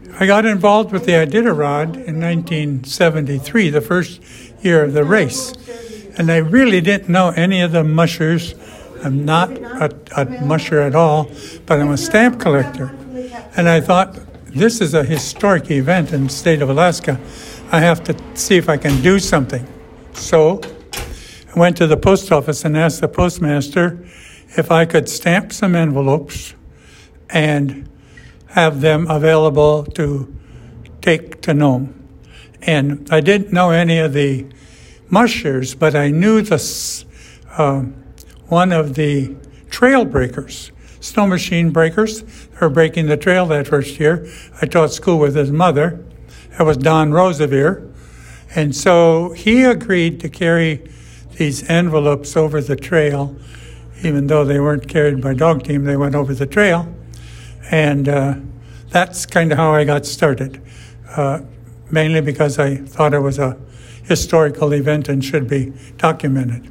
I got involved with the Iditarod in 1973, the first year of the race. And I really didn't know any of the mushers. I'm not a musher at all, but I'm a stamp collector. And I thought, this is a historic event in the state of Alaska. I have to see if I can do something. So I went to the post office and asked the postmaster if I could stamp some envelopes and have them available to take to Nome. And I didn't know any of the mushers, but I knew one of the trail breakers, snow machine breakers. They were breaking the trail that first year. I taught school with his mother. That was Don Rosevere. And so he agreed to carry these envelopes over the trail, even though they weren't carried by dog team, they went over the trail. And that's kind of how I got started, mainly because I thought it was a historical event and should be documented.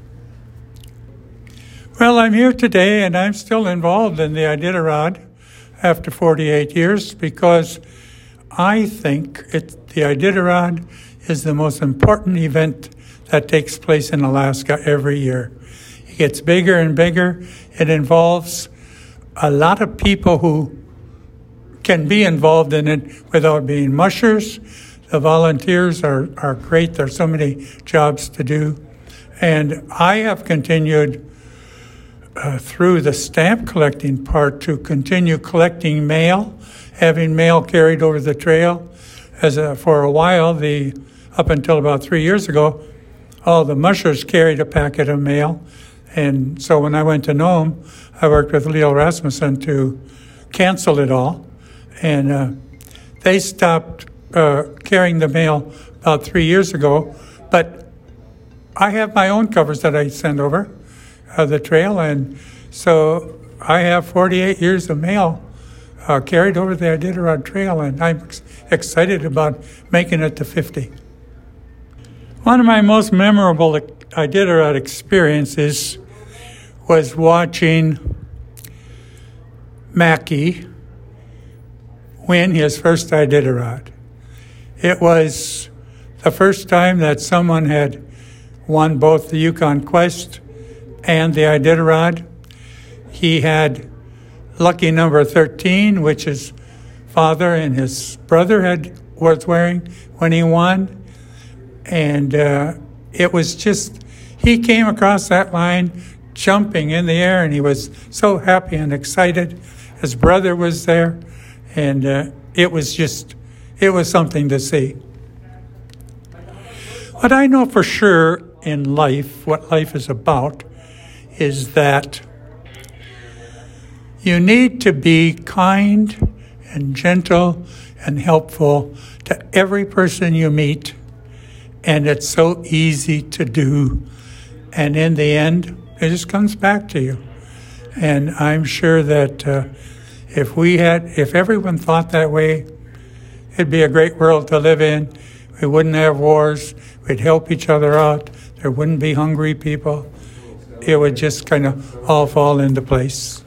Well, I'm here today, and I'm still involved in the Iditarod after 48 years because I think the Iditarod is the most important event that takes place in Alaska every year. It gets bigger and bigger. It involves a lot of people who can be involved in it without being mushers. The volunteers are great. There's so many jobs to do. And I have continued through the stamp collecting part to continue collecting mail, having mail carried over the trail. For a while, up until about 3 years ago, all the mushers carried a packet of mail. And so when I went to Nome, I worked with Leo Rasmussen to cancel it all. And they stopped carrying the mail about 3 years ago. But I have my own covers that I send over the trail. And so I have 48 years of mail carried over the Iditarod Trail. And I'm excited about making it to 50. One of my most memorable Iditarod experiences was watching Mackie win his first Iditarod. It was the first time that someone had won both the Yukon Quest and the Iditarod. He had lucky number 13, which his father and his brother was wearing when he won. And it was just, he came across that line jumping in the air, and he was so happy and excited. His brother was there, and it was something to see. What I know for sure in life, what life is about, is that you need to be kind and gentle and helpful to every person you meet. And it's so easy to do. And in the end, it just comes back to you. And I'm sure that if everyone thought that way, it'd be a great world to live in. We wouldn't have wars. We'd help each other out. There wouldn't be hungry people. It would just kind of all fall into place.